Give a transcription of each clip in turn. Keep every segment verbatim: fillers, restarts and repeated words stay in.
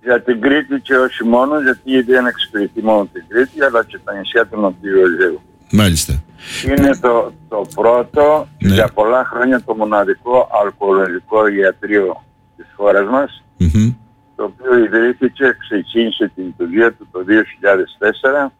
Για την Κρήτη και όχι μόνο, γιατί δεν εξυπηρετεί μόνο την Κρήτη, αλλά και τα νησιά του Νοτιού Αιγαίου. Μάλιστα. Είναι το, το πρώτο, ναι, για πολλά χρόνια το μοναδικό αλκοολογικό ιατρείο της χώρας μας, mm-hmm. το οποίο ιδρύθηκε, ξεκίνησε τη λειτουργία του το δύο χιλιάδες τέσσερα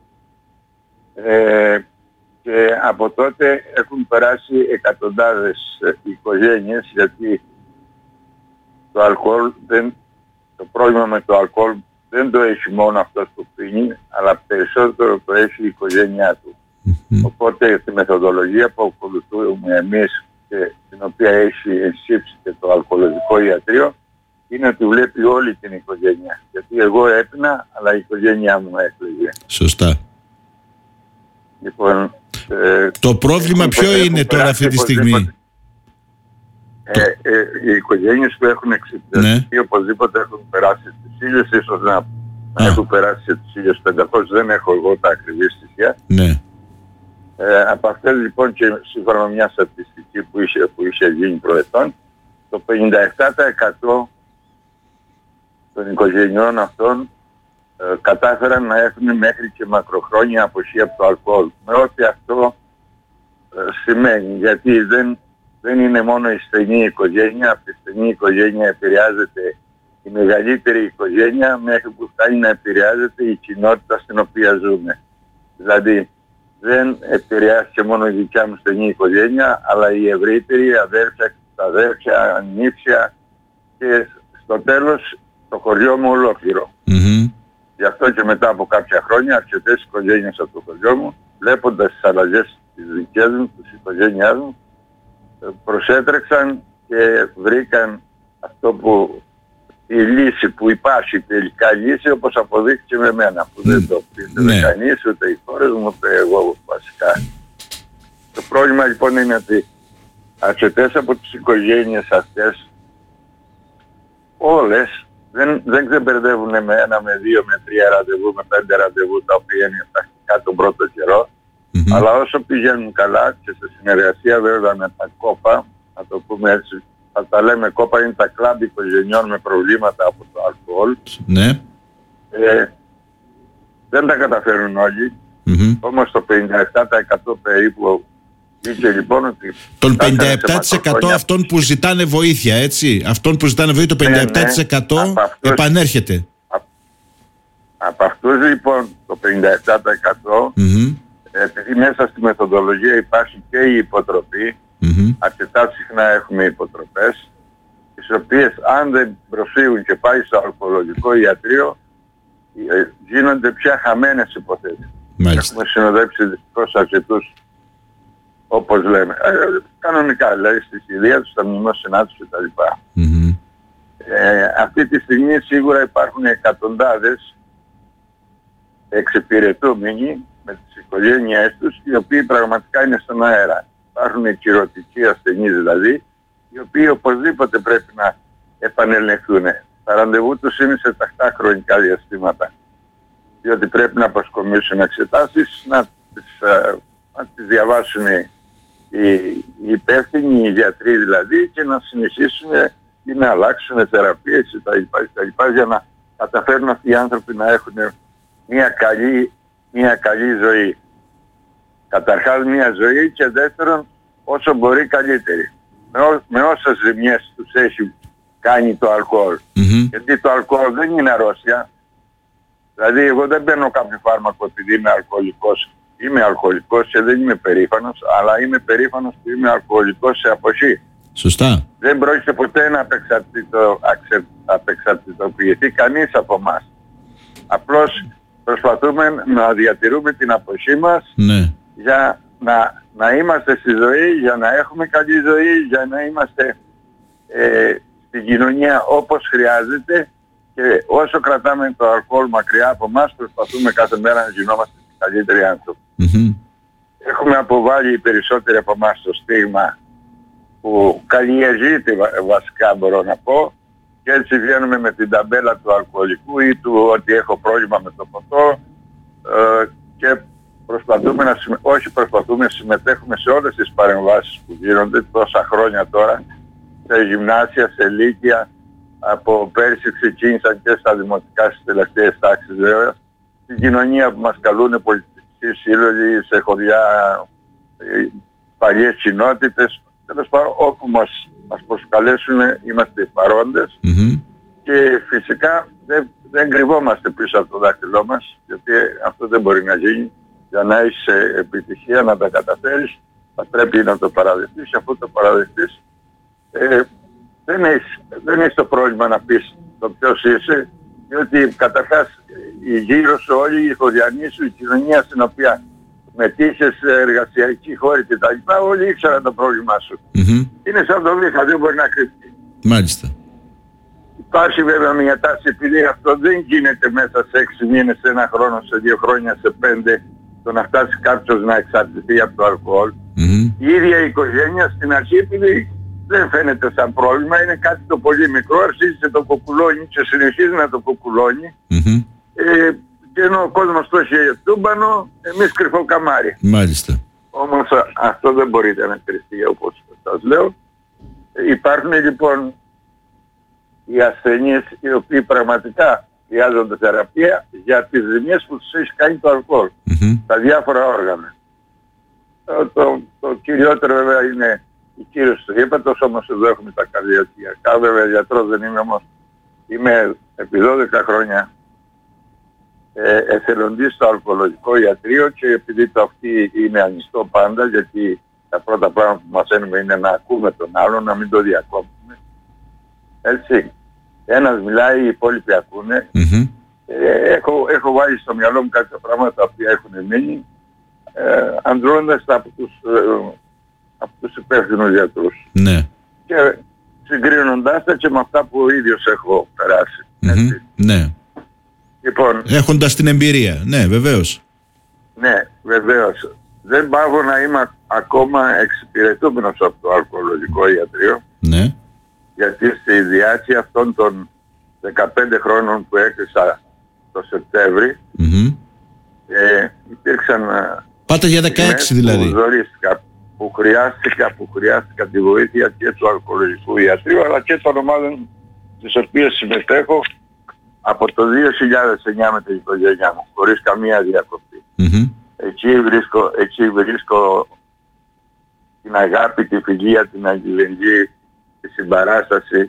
ε, και από τότε έχουν περάσει εκατοντάδες οικογένειες, γιατί το αλκοόλ δεν, το πρόβλημα με το αλκοόλ δεν το έχει μόνο αυτός που πίνει, αλλά περισσότερο το έχει η οικογένειά του. Mm-hmm. Οπότε τη μεθοδολογία που ακολουθούμε εμείς και την οποία έχει ενσύψει και το αλκοολογικό ιατρείο είναι ότι βλέπει όλη την οικογένεια. Γιατί εγώ έπινα, αλλά η οικογένειά μου έκλαιγε. Σωστά. Λοιπόν, ε, το πρόβλημα ποιο είναι τώρα αυτή τη στιγμή? Ε, ε, οι οικογένειες που έχουν εξυπηρετηθεί, ναι, οπωσδήποτε έχουν περάσει τις ήλιες, ίσως να, να έχουν περάσει τις χίλιες πεντακόσιες, δεν έχω εγώ τα ακριβή στοιχεία. Ναι. Ε, από αυτές λοιπόν, και σύμφωνα με μια στατιστική που είχε, που είχε γίνει προετών, το πενήντα επτά τοις εκατό των οικογενειών αυτών ε, κατάφεραν να έχουν μέχρι και μακροχρόνια αποχή από το αλκοόλ. Με ό,τι αυτό ε, σημαίνει, γιατί δεν, δεν είναι μόνο η στενή οικογένεια, από τη στενή οικογένεια επηρεάζεται η μεγαλύτερη οικογένεια, μέχρι που φτάνει να επηρεάζεται η κοινότητα στην οποία ζούμε. Δηλαδή, δεν επηρεάστηκε μόνο η δικιά μου στενή οικογένεια, αλλά η ευρύτερη, αδέρφια, τα αδέρφια, ανήψια και στο τέλος το χωριό μου ολόκληρο. Mm-hmm. Γι' αυτό και μετά από κάποια χρόνια αρκετές οικογένειες από το χωριό μου, βλέποντας τις αλλαγές της δικές μου, της οικογένειάς μου, προσέτρεξαν και βρήκαν αυτό που η λύση που υπάρχει, τελικά λύση, όπως αποδείχθηκε με μένα, που mm. δεν το πίστευε ναι. κανείς, ούτε οι χώρες μου, ούτε εγώ βασικά. Το πρόβλημα λοιπόν είναι ότι αρκετές από τις οικογένειες αυτές, όλες, δεν, δεν ξεμπερδεύουν με ένα, με δύο, με τρία ραντεβού, με πέντε ραντεβού, τα οποία είναι τακτικά τον πρώτο καιρό, mm-hmm. αλλά όσο πηγαίνουν καλά και σε συνεργασία βέβαια με τα κόπα, να το πούμε έτσι, θα τα λέμε κόπα, είναι τα κλαμπ οικογενειών με προβλήματα από το αλκοόλ. Ναι. Ε, δεν τα καταφέρουν όλοι. Mm-hmm. Όμως το πενήντα επτά τοις εκατό περίπου είχε λοιπόν ότι... Τον πενήντα επτά τοις εκατό αυτών που ζητάνε βοήθεια, έτσι. Αυτών που ζητάνε βοήθεια, το πενήντα επτά τοις εκατό ναι, ναι. αυτούς, επανέρχεται. Από, από αυτούς λοιπόν το πενήντα επτά τοις εκατό mm-hmm. επειδή μέσα στη μεθοδολογία υπάρχει και η υποτροπή, mm-hmm. αρκετά συχνά έχουμε υποτροπές, τις οποίες αν δεν προσφύγουν και πάει στο αλκοολογικό ιατρείο, γίνονται πια χαμένες υποθέσεις. Μάλιστα. Έχουμε συνοδέψει δυστυχώς αρκετούς, όπως λέμε, ε, κανονικά, δηλαδή στη Συρία τους, στα μνημόσυνά τους κτλ. Mm-hmm. Ε, αυτή τη στιγμή σίγουρα υπάρχουν εκατοντάδες εξυπηρετούμενοι με τις οικογένειές τους, οι οποίοι πραγματικά είναι στον αέρα. Υπάρχουν κυρωτικοί ασθενείς δηλαδή, οι οποίοι οπωσδήποτε πρέπει να επανελεγχθούν. Τα ραντεβού τους είναι σε τακτά χρονικά διαστήματα, διότι πρέπει να αποσκομίσουν εξετάσεις, να τις, να τις διαβάσουν οι, οι υπεύθυνοι, οι γιατροί δηλαδή, και να συνεχίσουν ή να αλλάξουν θεραπείες κτλ. Για να καταφέρουν αυτοί οι άνθρωποι να έχουν μια καλή, μια καλή ζωή. Καταρχάς μια ζωή, και δεύτερον όσο μπορεί καλύτερη. Με, ό, με όσες ζημιές τους έχει κάνει το αλκοόλ. Mm-hmm. Γιατί το αλκοόλ δεν είναι αρρώστια. Δηλαδή εγώ δεν παίρνω κάποιο φάρμακο επειδή είμαι αλκοολικός. Είμαι αλκοολικός και δεν είμαι περήφανος, αλλά είμαι περήφανος που είμαι αλκοολικός σε αποχή. Σωστά. Δεν πρόκειται ποτέ να απεξαρτητο, απεξαρτητοποιηθεί κανείς από εμάς. Απλώς προσπαθούμε να διατηρούμε την αποχή μας, ναι, για να, να είμαστε στη ζωή, για να έχουμε καλή ζωή, για να είμαστε ε, στην κοινωνία όπως χρειάζεται, και όσο κρατάμε το αλκοόλ μακριά από εμάς, προσπαθούμε κάθε μέρα να γινόμαστε καλύτεροι άνθρωποι. Mm-hmm. Έχουμε αποβάλει οι περισσότεροι από εμάς το στίγμα που καλλιεργείται βασικά, μπορώ να πω, και έτσι βγαίνουμε με την ταμπέλα του αλκοολικού ή του ότι έχω πρόβλημα με το ποτό, ε, και προσπαθούμε να συμμε... όχι προσπαθούμε, συμμετέχουμε σε όλες τις παρεμβάσεις που γίνονται τόσα χρόνια τώρα, σε γυμνάσια, σε λύκεια, από πέρσι ξεκίνησαν και στα δημοτικά στις τελευταίες τάξεις βέβαια. Στην κοινωνία που μας καλούν πολιτικοί σύλλογοι, σε χωριά, παλιές κοινότητες, τέλος πάντων όπου μας, μας προσκαλέσουν είμαστε παρόντες mm-hmm. και φυσικά δεν, δεν κρυβόμαστε πίσω από το δάχτυλό μας, γιατί αυτό δεν μπορεί να γίνει. Για να έχεις επιτυχία, να τα καταφέρεις, θα πρέπει να το παραδεχτείς. Αφού το παραδεχτείς, ε, δεν έχεις, δεν έχεις το πρόβλημα να πεις το ποιος είσαι, διότι καταρχάς η γύρω σου όλη η οικογένεια σου, η κοινωνία στην οποία μετήχες, εργασιακή χώρη κτλ. Όλοι ήξεραν το πρόβλημά σου. Mm-hmm. Είναι σαν το βήχα, δεν μπορεί να κρυφτεί. Μάλιστα. Υπάρχει βέβαια μια τάση, επειδή αυτό δεν γίνεται μέσα σε έξι μήνες, σε ένα χρόνο, σε δύο χρόνια, σε πέντε, το να φτάσει κάποιος να εξαρτηθεί από το αλκοόλ. Mm-hmm. Η ίδια η οικογένεια στην αρχή, επειδή δεν φαίνεται σαν πρόβλημα, είναι κάτι το πολύ μικρό, αρχίζει και το κοκκουλώνει και συνεχίζει να το κοκκουλώνει. Mm-hmm. Ε, και ενώ ο κόσμος το έχει τούμπανο, εμείς κρυφό καμάρι. Μάλιστα. Όμως α, αυτό δεν μπορείτε να κρυφτεί, όπως σας λέω. Ε, υπάρχουν λοιπόν οι ασθενείς οι οποίοι πραγματικά χρειάζονται θεραπεία για τις ζημιές που τους έχει κάνει το αλκοόλ, mm-hmm. τα διάφορα όργανα. Το, το, το κυριότερο βέβαια είναι η κύριος του ύπατος, όμως εδώ έχουμε τα καρδιωτιακά. Βέβαια γιατρός δεν είμαι, όμως είμαι επί δώδεκα χρόνια ε, εθελοντής στο αλκοολογικό ιατρείο, και επειδή το αυτή είναι ανοιχτό πάντα, γιατί τα πρώτα πράγματα που μαθαίνουμε είναι να ακούμε τον άλλον, να μην το διακόπτουμε. Έτσι. Ένας μιλάει, οι υπόλοιποι ακούνε. Mm-hmm. Ε, έχω, έχω βάλει στο μυαλό μου κάποια πράγματα τα οποία έχουν μείνει, ε, αντρώντας τα από τους, ε, από τους υπεύθυνους γιατρούς. Ναι. Και συγκρίνοντάς τα και με αυτά που ο ίδιος έχω περάσει. Mm-hmm. Ναι. Λοιπόν, έχοντας την εμπειρία. Ναι, βεβαίως. Ναι, βεβαίως. Δεν πάω να είμαι ακόμα εξυπηρετούμενος από το αλκοολογικό ιατρείο. Ναι. Γιατί στη διάρκεια αυτών των δεκαπέντε χρόνων που έκλεισα το Σεπτέμβρη, mm-hmm. ε, υπήρξαν... Πάτε για δεκαέξι δηλαδή. Που ζωρίστηκα, που χρειάστηκα, που χρειάστηκα τη βοήθεια και του αλκοολογικού ιατρείου, αλλά και των ομάδων τις οποίες συμμετέχω από το δύο χιλιάδες εννιά με την οικογένειά μου, χωρίς καμία διακοπή. Mm-hmm. Εκεί βρίσκω, εκεί βρίσκω την αγάπη, τη φιλία, την αλληλεγγύη, τη συμπαράσταση,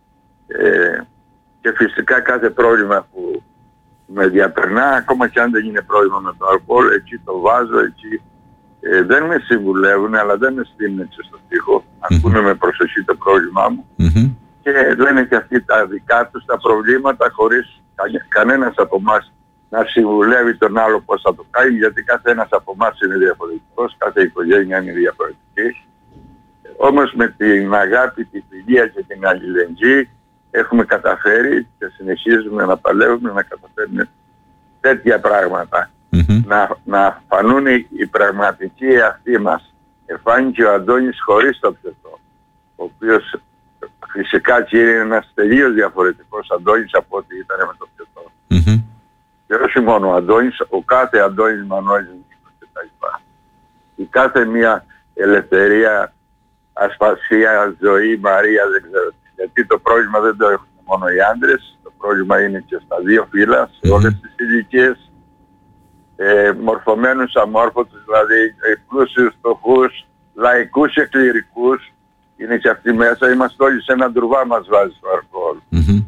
ε, και φυσικά κάθε πρόβλημα που με διαπερνά, ακόμα και αν δεν είναι πρόβλημα με το αλκοόλ, εκεί το βάζω, εκεί ε, δεν με συμβουλεύουν, αλλά δεν με στείλουν έτσι στον τοίχο, mm-hmm. ακούνε με προσοχή το πρόβλημά μου, mm-hmm. και λένε και αυτοί τα δικά τους τα προβλήματα, χωρίς κα, κανένας από εμάς να συμβουλεύει τον άλλο πώς θα το κάνει, γιατί κάθε ένας από εμάς είναι διαφορετικός, κάθε οικογένεια είναι διαφορετική. Όμως με την αγάπη, τη φιλία και την αλληλεγγύη έχουμε καταφέρει και συνεχίζουμε να παλεύουμε να καταφέρουμε τέτοια πράγματα. Mm-hmm. Να, να φανούν οι πραγματικοί εαυτοί μας. Εφάνηκε ο Αντώνης χωρίς το πιωτό, ο οποίος φυσικά και είναι ένας τελείως διαφορετικός Αντώνης από ό,τι ήταν με το πιωτό. Mm-hmm. Και όχι μόνο ο Αντώνης, ο κάθε Αντώνης Μανώλης και τα λοιπά. Η κάθε μία ελευθερία, ασφαλεία, ζωή, Μαρία, δεν ξέρω. Γιατί το πρόβλημα δεν το έχουν μόνο οι άντρες, το πρόβλημα είναι και στα δύο φύλλα, σε όλες τις ηλικίες, ε, μορφωμένους, αμόρφωτους, δηλαδή ε, πλούσιους, φτωχούς, λαϊκούς και κληρικούς, είναι και αυτοί μέσα, είμαστε όλοι σε έναν ντρουβά μας βάζει το αλκοόλ. Mm-hmm.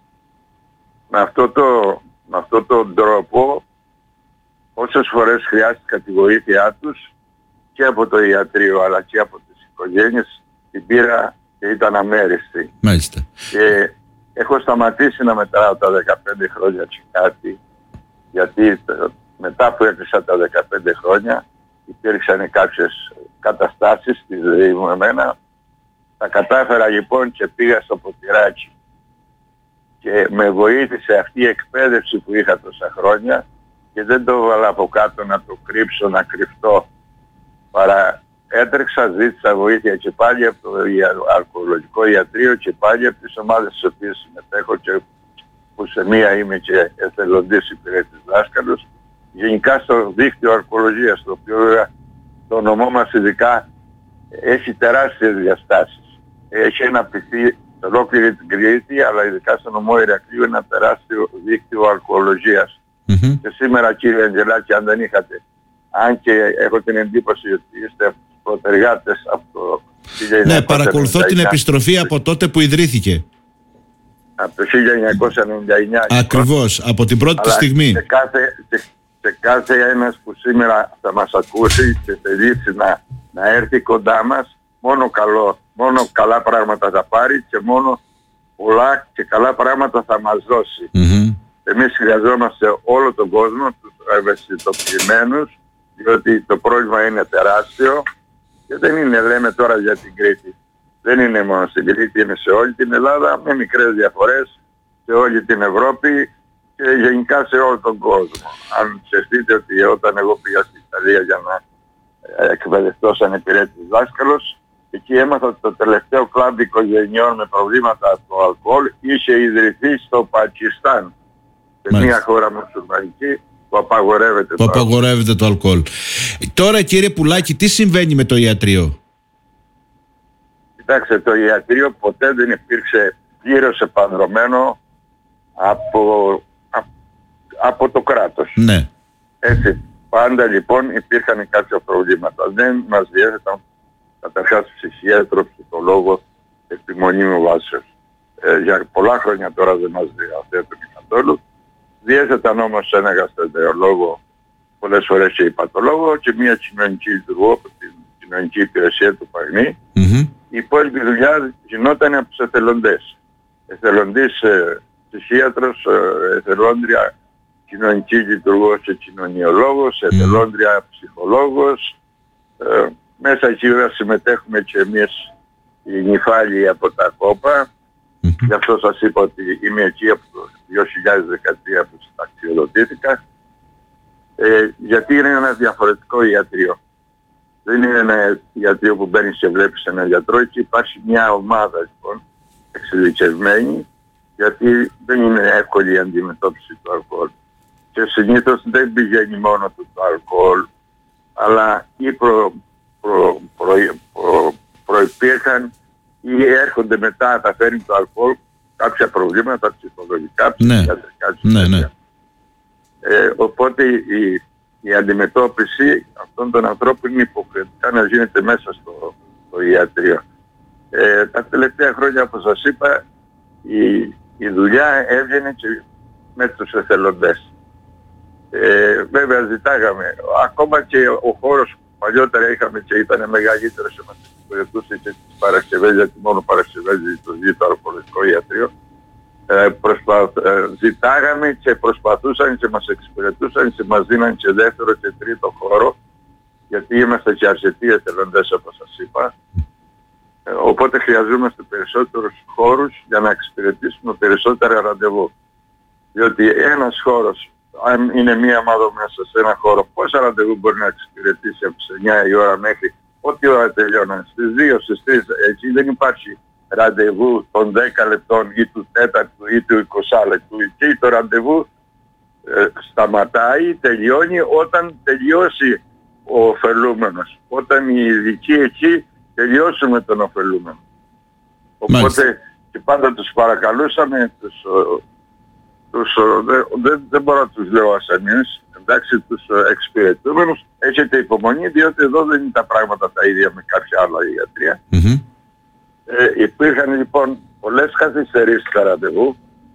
Με αυτό το, με αυτόν τον τρόπο, όσες φορές χρειάστηκα τη βοήθειά τους και από το ιατρείο αλλά και από τις οικογένειες, την πήρα και ήταν αμέριστη. Μάλιστα. Και έχω σταματήσει να μετράω τα δεκαπέντε χρόνια και κάτι, γιατί μετά που έκλεισα τα δεκαπέντε χρόνια υπήρξαν κάποιες καταστάσεις στη ζωή μου εμένα. Τα κατάφερα λοιπόν και πήγα στο ποτηράκι. Και με βοήθησε αυτή η εκπαίδευση που είχα τόσα χρόνια και δεν το έβαλα από κάτω να το κρύψω, να κρυφτώ. Παρά έτρεξα, ζήτησα βοήθεια και πάλι από το αλκοολογικό ιατρείο και πάλι από τις ομάδες στις οποίες συμμετέχω και που σε μία είμαι και εθελοντής υπηρέτης δάσκαλος. Γενικά στο δίκτυο αλκοολογίας, το οποίο βέβαια το όνομά μας ειδικά έχει τεράστιες διαστάσεις. Έχει αναπτυχθεί σε ολόκληρη την Κρήτη, αλλά ειδικά στο νομό Ηρακλείου, ένα τεράστιο δίκτυο αλκοολογίας. Mm-hmm. Και σήμερα, κύριε Αγγελάκη, αν δεν είχατε, αν και έχω την εντύπωση ότι είστε προτεργάτες από το χίλια εννιακόσια ενενήντα εννιά. Ναι, παρακολουθώ την επιστροφή από τότε που ιδρύθηκε. Από το χίλια εννιακόσια ενενήντα εννιά. Ακριβώς, από την πρώτη αλλά στιγμή. Σε κάθε, σε, σε κάθε ένας που σήμερα θα μας ακούσει και θελήσει να, να έρθει κοντά μας, μόνο καλό, μόνο καλά πράγματα θα πάρει και μόνο πολλά και καλά πράγματα θα μας δώσει. Mm-hmm. Εμείς χρειαζόμαστε όλο τον κόσμο, τους ευαισθητοποιημένους, διότι το πρόβλημα είναι τεράστιο και δεν είναι, λέμε τώρα για την Κρήτη. Δεν είναι μόνο στην Κρήτη, είναι σε όλη την Ελλάδα, με μικρές διαφορές, σε όλη την Ευρώπη και γενικά σε όλο τον κόσμο. Αν σκεφτείτε ότι όταν εγώ πήγα στην Ιταλία για να εκπαιδευτώ σαν υπηρέτης δάσκαλος, εκεί έμαθα ότι το τελευταίο κλαμπ οικογενειών με προβλήματα στο αλκοόλ είχε ιδρυθεί στο Πακιστάν. Σε μια χώρα μουσουλμανική που απαγορεύεται, που το, απαγορεύεται το αλκοόλ. Τώρα, κύριε Πουλάκη, τι συμβαίνει με το ιατρείο? Κοιτάξτε, το ιατρείο ποτέ δεν υπήρξε πλήρως επανδρωμένο από, από, από το κράτος. Ναι. Έτσι. Πάντα λοιπόν υπήρχαν κάποια προβλήματα. Δεν μας διέθεταν καταρχάς ψυχίατρο, ψυχολόγο, επιμονήμου βάσεως. Ε, για πολλά χρόνια τώρα δεν μας διαθέτουν καθόλου. Διέθεταν όμως ένα γαστρεντερολόγο, πολλές φορές και υπατολόγο και μια κοινωνική λειτουργό από την κοινωνική υπηρεσία του Παγνή. Mm-hmm. Η υπόλοιπη δουλειά γινόταν από τους εθελοντές. Εθελοντής ε, ψυχίατρος, ε, εθελόντρια κοινωνική λειτουργός και κοινωνιολόγος, εθελόντρια ψυχολόγος. Ε, μέσα εκεί βέβαια συμμετέχουμε και εμείς οι νυφάλιοι από τα κόπα. Mm-hmm. Γι' αυτό σας είπα ότι είμαι εκεί από το δύο χιλιάδες δεκατρία που συνταξιοδοτήθηκα. Ε, γιατί είναι ένα διαφορετικό ιατρείο. Δεν είναι ένα ιατρείο που μπαίνεις και βλέπεις έναν γιατρό, και υπάρχει μια ομάδα λοιπόν εξειδικευμένη, γιατί δεν είναι εύκολη η αντιμετώπιση του αλκοόλ. Και συνήθως δεν πηγαίνει μόνο του το αλκοόλ, αλλά ή προ, προ, προ, προ, προϋπήρχαν ή έρχονται μετά, τα φέρνει το αλκοόλ, κάποια προβλήματα ψυχολογικά, ψυχιατρικά, ναι. ναι, ναι. Ε, οπότε η, η αντιμετώπιση αυτών των ανθρώπων είναι υποχρεωτικά να γίνεται μέσα στο, στο ιατρείο. Ε, τα τελευταία χρόνια, όπως σας είπα, η, η δουλειά έβγαινε και με τους εθελοντές. Ε, βέβαια ζητάγαμε, ακόμα και ο χώρος που παλιότερα είχαμε και ήταν μεγαλύτερος, σε μας εξυπηρετούσε και τις Παρασκευές, γιατί μόνο Παρασκευές λειτουργεί το αλκοολικό ιατρείο. Ε, προσπα... ε, ζητάγαμε και προσπαθούσαν και μας εξυπηρετούσαν και μας δίναν και δεύτερο και τρίτο χώρο, γιατί είμαστε και αρκετοί εθελοντές, όπως σας είπα. Ε, οπότε χρειαζόμαστε περισσότερους χώρους για να εξυπηρετήσουμε περισσότερα ραντεβού. Διότι ένας χώρος, αν είναι μία ομάδα μέσα σε ένα χώρο, πόσα ραντεβού μπορεί να εξυπηρετήσει από τις εννιά η ώρα μέχρι ό,τι ώρα τελειώναν, στις δύο, στις τρεις, εκεί δεν υπάρχει ραντεβού των δέκα λεπτών ή του τέταρτου ή του είκοσι λεπτού. Και το ραντεβού ε, σταματάει, τελειώνει όταν τελειώσει ο ωφελούμενος. Όταν οι ειδικοί εκεί τελειώσουν με τον ωφελούμενο. Οπότε Μάλιστα. και πάντα τους παρακαλούσαμε, τους, τους, δεν, δεν, δεν μπορώ να τους λέω ασθενείς, εντάξει, τους εξυπηρετούμενους, έχετε υπομονή, διότι εδώ δεν είναι τα πράγματα τα ίδια με κάποια άλλα ιατρία. Mm-hmm. Ε, υπήρχαν λοιπόν πολλές καθυστερήσεις στα ραντεβού,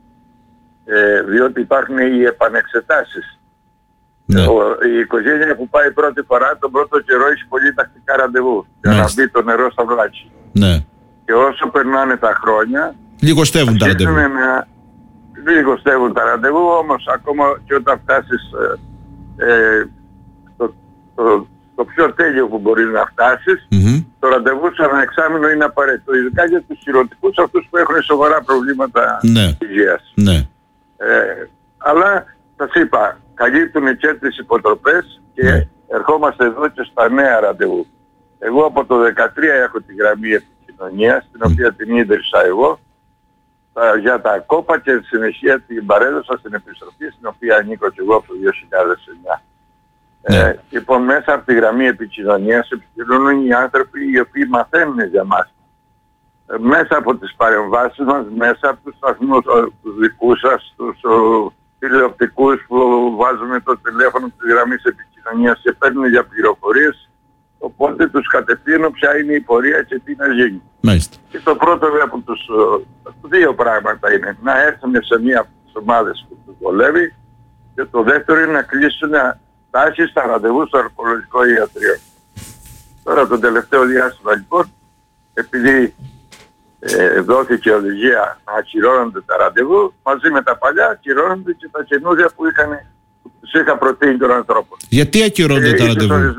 ε, διότι υπάρχουν οι επανεξετάσεις. Ναι. Ο, η οικογένεια που πάει πρώτη φορά, τον πρώτο καιρό έχει πολύ τακτικά ραντεβού, για να μπει το νερό στα βλάκια. Ναι. Και όσο περνάνε τα χρόνια, λιγοστεύουν τα ραντεβού. Να, λιγοστεύουν τα ραντεβού, όμως ακόμα και όταν φτάσεις ε, ε, το, το, το πιο τέλειο που μπορεί να φτάσεις, mm-hmm. το ραντεβού σε ένα εξάμηνο είναι απαραίτητο. Ειδικά για τους χειροτικούς, αυτούς που έχουν σοβαρά προβλήματα ναι. υγείας. Ναι. Ε, αλλά σας είπα, καλύπτουν και τις υποτροπές και ναι. ερχόμαστε εδώ και στα νέα ραντεβού. Εγώ από το δεκατρία έχω τη γραμμή επικοινωνίας, την οποία mm. την ίδρυσα εγώ, για τα κόπα, και συνεχεία την παρέδωσα στην επιστροφή, στην οποία ανήκω και εγώ από το δύο χιλιάδες εννιά. Ναι. Ε, λοιπόν, μέσα από τη γραμμή επικοινωνίας επικοινωνούν οι άνθρωποι οι οποίοι μαθαίνουν για μας. μέσα από τις παρεμβάσεις μας, μέσα από τους σταθμούς τους δικούς σας, τους τηλεοπτικούς που βάζουμε το τηλέφωνο της γραμμής επικοινωνίας και παίρνουν για πληροφορίες, οπότε τους κατευθύνω ποια είναι η πορεία και τι να γίνει. Μάλιστα. Και το πρώτο από τους δύο πράγματα είναι να έρθουν σε μία από τις ομάδες που τους βολεύει και το δεύτερο είναι να κλείσουν τάχιστα στα ραντεβού στο αρκολογικό ιατρείο. Τώρα το τελευταίο διάστημα λοιπόν, επειδή ε, δόθηκε οδηγία να ακυρώνονται τα ραντεβού, μαζί με τα παλιά ακυρώνονται και τα καινούργια που, είχαν, που τους είχα προτείνει τον ανθρώπο. Γιατί ακυρώνονται ε, τα ραντεβού?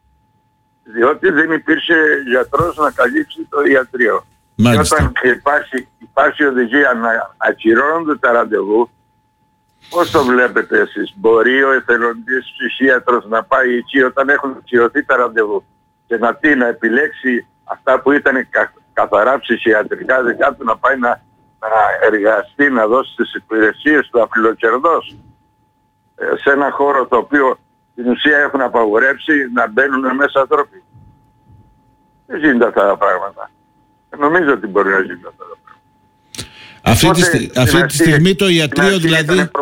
Διότι δεν υπήρχε γιατρός να καλύψει το ιατρείο. Μάλιστα. Και όταν υπάρχει, υπάρχει οδηγία να ακυρώνονται τα ραντεβού, πώς το βλέπετε εσείς? Μπορεί ο εθελοντής ψυχίατρος να πάει εκεί όταν έχουν ακυρωθεί τα ραντεβού και να τι, να επιλέξει αυτά που ήταν κα, καθαρά ψυχιατρικά δικά του, να πάει να, να εργαστεί, να δώσει τις υπηρεσίες του απλοκερδός ε, σε ένα χώρο το οποίο στην ουσία έχουν απαγορεύσει να μπαίνουν μέσα άνθρωποι? Δεν γίνονται αυτά τα πράγματα. Νομίζω ότι μπορεί να γίνονται αυτά τα πράγματα. Αυτή, Οπότε, τη, αυτή αρχή, τη στιγμή το ιατρείο δηλαδή... Ναι.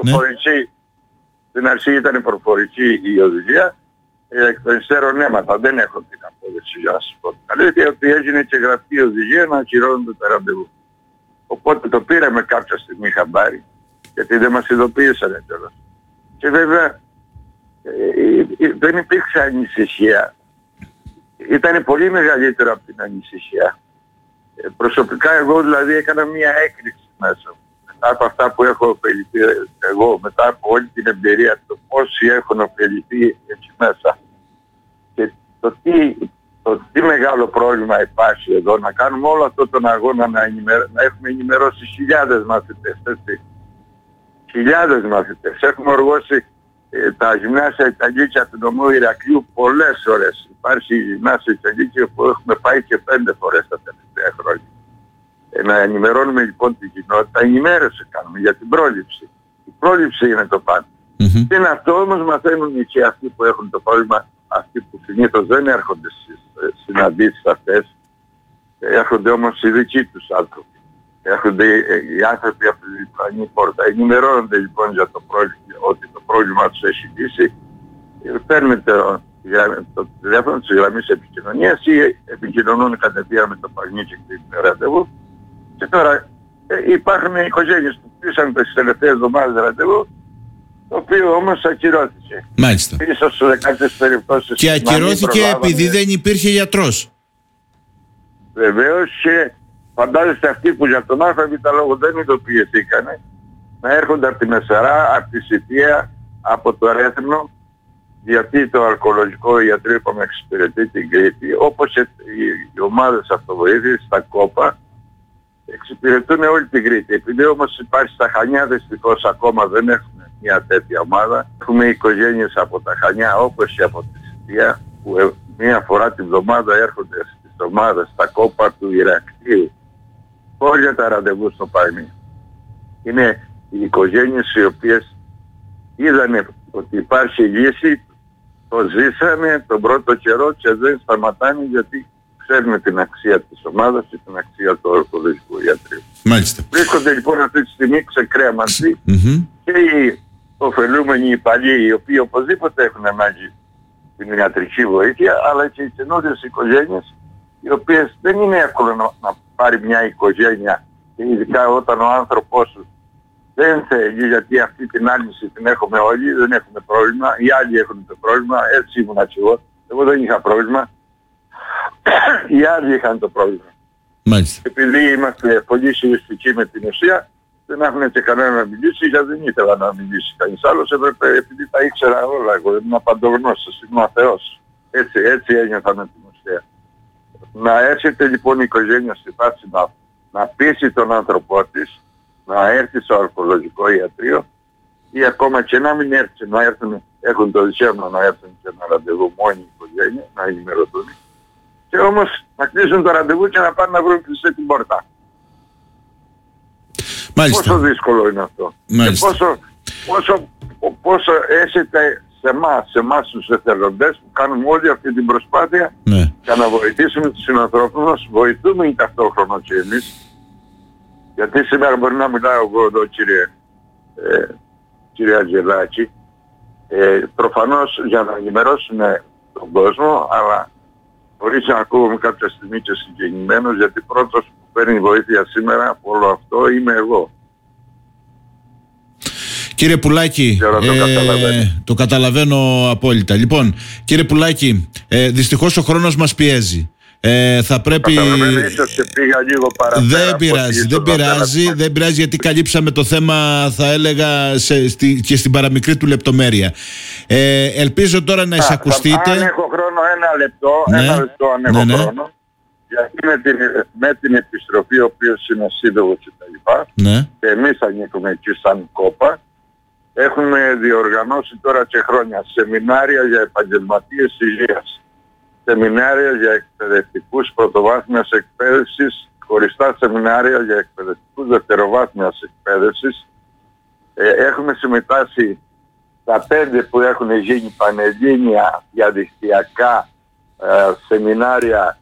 Στην αρχή ήταν προφορική η οδηγία, εκ των υστέρων έμαθα, δεν έχω την απόδειξη για να σας πω. Αλήθεια ότι έγινε και γραφτή η οδηγία να ακυρώνονται τα ραντεβού. Οπότε το πήραμε κάποια στιγμή χαμπάρι, γιατί δεν μας ειδοποίησαν κιόλας. Και βέβαια ε, ε, δεν υπήρξε ανησυχία. Ήταν πολύ μεγαλύτερο από την ανησυχία. Ε, προσωπικά εγώ δηλαδή έκανα μία έκρηξη μέσα. Μετά από αυτά που έχω ωφεληθεί εγώ, μετά από όλη την εμπειρία, το πόσοι έχουν ωφεληθεί εκεί μέσα. Και το τι, το τι μεγάλο πρόβλημα υπάρχει εδώ, να κάνουμε όλο αυτό τον αγώνα, να, ενημερω... να έχουμε ενημερώσει χιλιάδες μαθητές, έτσι. Χιλιάδες μαθητές. Έχουμε οργώσει ε, τα γυμνάσια Ιταλίκια του νομού Ηρακλείου πολλές ώρες. Υπάρχει γυμνάσια Ιταλίκια που έχουμε πάει και πέντε φορές τα τελευταία χρόνια. Ε, να ενημερώνουμε λοιπόν την κοινότητα, ενημέρωση κάνουμε για την πρόληψη. Η πρόληψη είναι το πάντα. Mm-hmm. Και είναι αυτό όμως μαθαίνουν και αυτοί που έχουν το πρόβλημα, αυτοί που συνήθως δεν έρχονται στις συναντήσεις αυτές, έρχονται όμως οι δικοί τους άνθρωποι. Έρχονται οι άνθρωποι από τη διπλανή πόρτα. Ενημερώνονται λοιπόν για το πρόβλημα, ότι το πρόβλημα τους έχει λύσει. Παίρνουν το, το τηλέφωνο της γραμμής επικοινωνίας ή επικοινωνούν κατευθείαν με το Παγνίκι και την ραντεβού. Και τώρα ε, υπάρχουν οικογένειες που πήσαν τις τελευταίες εβδομάδες ραντεβού, το οποίο όμως ακυρώθηκε. Μάλιστα. Ίσως σε κάποιες περιπτώσεις... Και ακυρώθηκε επειδή δεν υπήρχε γιατρός. Βεβαίως, και φαντάζεστε αυτοί που για τον ΑΒ λόγο δεν ειδοποιηθήκαν να έρχονται από τη Μεσαρά, από τη Σιτία, από το Ρέθνο, γιατί το αρκολογικό ιατρείο είπαμε εξυπηρετεί την Κρήτη, όπως και οι ομάδες αυτοβοήθειας, τα κόπα, εξυπηρετούν όλη την Κρήτη. Επειδή όμως υπάρχει στα Χανιά, δυστυχώς ακόμα δεν έχουμε μια τέτοια ομάδα. Έχουμε οικογένειες από τα Χανιά όπως και από τη Σιτία που μία φορά την εβδομάδα έρχονται στις ομάδες στα κόπα του Ηρακλείου. Όλα τα ραντεβού στο Παγνί. Είναι οι οικογένειες οι οποίες είδανε ότι υπάρχει λύση, το ζήσανε τον πρώτο καιρό και δεν σταματάνε γιατί ξέρουμε την αξία της ομάδας και την αξία του ορθοδοτικού ιατρείου. Μάλιστα. Βρίσκονται λοιπόν αυτή τη στιγμή ξεκρέαμαντοι mm-hmm. και οι ωφελούμενοι υπαλλοί, οι οποίοι οπωσδήποτε έχουν ανάγκη την ιατρική βοήθεια, αλλά και οι καινούριες οικογένειες, οι οποίες δεν είναι εύκολο να, να πάρει μια οικογένεια, και ειδικά όταν ο άνθρωπός σου δεν θέλει, γιατί αυτή την άρνηση την έχουμε όλοι, δεν έχουμε πρόβλημα, οι άλλοι έχουν το πρόβλημα, έτσι ήμουν και εγώ, εγώ δεν είχα πρόβλημα. Οι άλλοι είχαν το πρόβλημα. Μάλιστα. Επειδή είμαστε πολύ συλληστικοί με την ουσία, δεν έχουν και κανένα να μιλήσει, γιατί δεν ήθελα να μιλήσει κανείς άλλος, έπρεπε, επειδή τα ήξερα όλα, εγώ ήμουν παντογνώστης, ήμουν αθεός. Έτσι, έτσι ένιωθα με την ουσία. Να έρχεται λοιπόν η οικογένεια στη φάση να, να πείσει τον άνθρωπό της, να έρθει στο αρκολογικό ιατρείο, ή ακόμα και να μην έρθει, να έρθουν, έχουν το δικαίωμα να έρθουν και ένα ραντεβού μόνη η οικογένεια, να ενημερωθούν. Και όμως να κλείσουν το ραντεβού και να πάνε να βρουν κλειστή την πόρτα. Μάλιστα. Πόσο δύσκολο είναι αυτό. Μάλιστα. Και πόσο, πόσο, πόσο έχετε σε εμάς, σε εμάς τους εθελοντές που κάνουμε όλη αυτή την προσπάθεια, ναι. για να βοηθήσουμε τους συνανθρώπους μας, βοηθούμε ταυτόχρονα και εμείς. Γιατί σήμερα μπορεί να μιλάω εγώ εδώ, κύριε, ε, κύριε Αγγελάκη, ε, προφανώς για να ενημερώσουμε τον κόσμο, αλλά χωρίς να ακούγομαι κάποια στιγμή και συγκεκριμένος, γιατί πρώτος που παίρνει βοήθεια σήμερα από όλο αυτό είμαι εγώ. Κύριε Πουλάκη, το, ε, καταλαβαίνω. το καταλαβαίνω απόλυτα. Λοιπόν, κύριε Πουλάκη, ε, δυστυχώς ο χρόνος μας πιέζει. Ε, θα πρέπει... Ίσως και πήγα λίγο παραπέρα. Δεν πειράζει, δεν πειράζει, δεν πειράζει γιατί καλύψαμε το θέμα, θα έλεγα, σε, στη, και στην παραμικρή του λεπτομέρεια. Ε, ελπίζω τώρα να εισακουστείτε. Αν έχω χρόνο, ένα λεπτό, ναι. ένα λεπτό αν έχω ναι, ναι. χρόνο. Γιατί με την, με την επιστροφή, ο οποίος είναι σύλλογος και τα λοιπά, ναι. και εμείς ανήκουμε εκεί σαν κόπα, έχουμε διοργανώσει τώρα και χρόνια σεμινάρια για επαγγελματίες υγείας, σεμινάρια για εκπαιδευτικούς πρωτοβάθμιας εκπαίδευσης, χωριστά σεμινάρια για εκπαιδευτικούς δευτεροβάθμιας εκπαίδευσης. Ε, έχουμε συμμετάσχει στα πέντε που έχουν γίνει πανελλήνια διαδικτυακά ε, σεμινάρια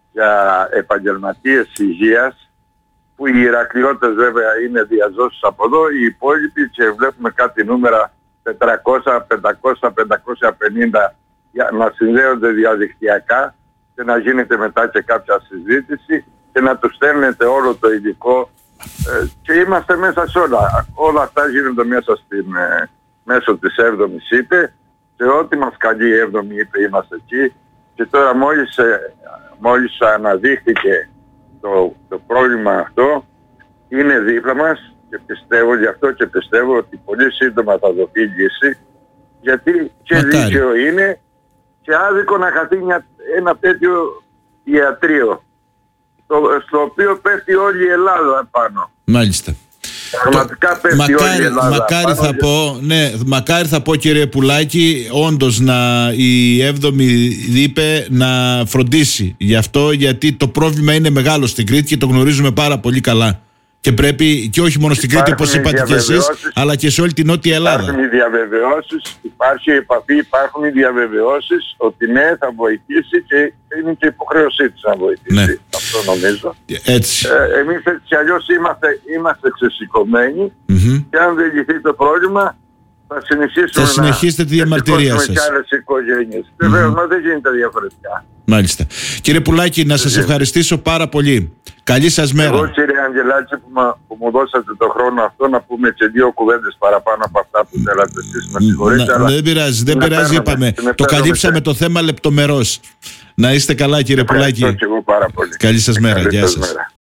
για επαγγελματίες υγείας, που οι Ηρακλειώτες βέβαια είναι διαζώσεις από εδώ, οι υπόλοιποι, και βλέπουμε κάτι νούμερα τετρακόσια, πεντακόσια, πεντακόσια πενήντα για να συνδέονται διαδικτυακά και να γίνεται μετά και κάποια συζήτηση και να τους στέλνετε όλο το υλικό, ε, και είμαστε μέσα σε όλα. Όλα αυτά γίνονται μέσα στην, ε, μέσω της έβδομης ΥΠΕ, και ό,τι μας καλεί η έβδομη ΥΠΕ είμαστε εκεί, και τώρα μόλις, ε, μόλις αναδείχθηκε το, το πρόβλημα αυτό, είναι δίπλα μας, και πιστεύω, γι' αυτό και πιστεύω ότι πολύ σύντομα θα δοθεί λύση, γιατί και Μακάρι. δίκαιο είναι και άδικο να χαθεί μια, ένα τέτοιο ιατρείο, στο, στο οποίο πέφτει όλη η Ελλάδα πάνω. Μάλιστα. Πραγματικά πέφτει μακάρι, όλη η Ελλάδα μακάρι πάνω. θα Και... πω, ναι, μακάρι θα πω, κύριε Πουλάκη, όντως να η έβδομη ΥΠΕ να φροντίσει γι' αυτό, γιατί το πρόβλημα είναι μεγάλο στην Κρήτη και το γνωρίζουμε πάρα πολύ καλά. Και πρέπει, και όχι μόνο στην Κρήτη όπως είπατε και εσείς, αλλά και σε όλη την Νότια Ελλάδα. Υπάρχουν οι διαβεβαιώσεις, υπάρχει η επαφή, υπάρχουν οι διαβεβαιώσεις ότι ναι, θα βοηθήσει, και είναι και υποχρέωσή της να βοηθήσει. Ναι. Αυτό νομίζω. Έτσι. Ε, εμείς έτσι κι αλλιώς είμαστε, είμαστε ξεσηκωμένοι, Mm-hmm. και αν δεν λυθεί το πρόβλημα θα συνεχίσουμε θα συνεχίσετε να τη διαμαρτυρία σας. και άλλες οικογένειες. Mm-hmm. Βεβαίως, μα δεν γίνεται διαφορετικά. Μάλιστα. Κύριε Πουλάκη, να σας ευχαριστήσω πάρα πολύ. Καλή σας μέρα. Εγώ, κύριε Αγγελάκη, που, μα, που μου δώσατε το χρόνο αυτό, να πούμε και δύο κουβέντες παραπάνω από αυτά που θέλατε εσείς, με συγχωρείτε. Δεν πειράζει, δεν πειράζει, είπαμε. Το καλύψαμε το θέμα λεπτομερώς. Να είστε καλά, κύριε Πουλάκη. Ευχαριστώ και εγώ πάρα πολύ. Καλή σας μέρα. Καλή Γεια σας σας. μέρα.